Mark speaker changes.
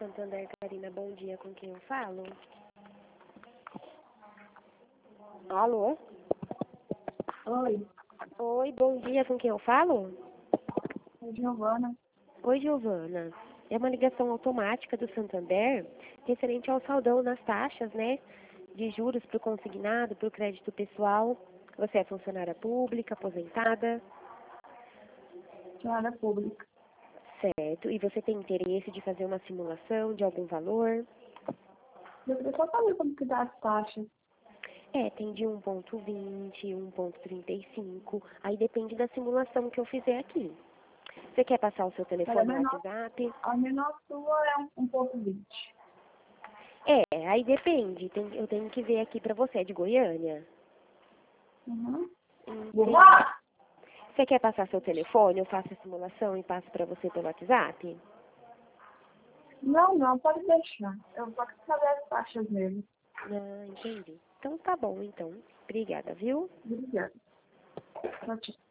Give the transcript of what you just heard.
Speaker 1: Santander, Karina, bom dia, com quem eu falo? Alô?
Speaker 2: Oi,
Speaker 1: Oi, bom dia, com quem eu falo?
Speaker 2: é Giovana.
Speaker 1: Oi, Giovana. É uma ligação automática do Santander, referente ao saldão nas taxas, né? De juros para o consignado, para o crédito pessoal. Você é funcionária pública, aposentada,
Speaker 2: Funcionária pública.
Speaker 1: certo? E você tem interesse de fazer uma simulação de algum valor?
Speaker 2: Eu queria só saber como que dá as taxas.
Speaker 1: Tem de 1,20, 1,35. Aí depende da simulação que eu fizer aqui. Você quer passar o seu
Speaker 2: Mas a
Speaker 1: telefone no
Speaker 2: menor,
Speaker 1: WhatsApp?
Speaker 2: a menor sua é 1,20.
Speaker 1: Aí depende. Eu tenho que ver aqui pra você. É de Goiânia?
Speaker 2: Uhum.
Speaker 1: Entendi. Você quer passar seu telefone? Eu faço a simulação e passo pra você pelo WhatsApp?
Speaker 2: Não, pode deixar. Eu só quero saber as taxas mesmo.
Speaker 1: Entendi. Então tá bom, então. Obrigada, viu?
Speaker 2: Obrigada. Tchau, tchau.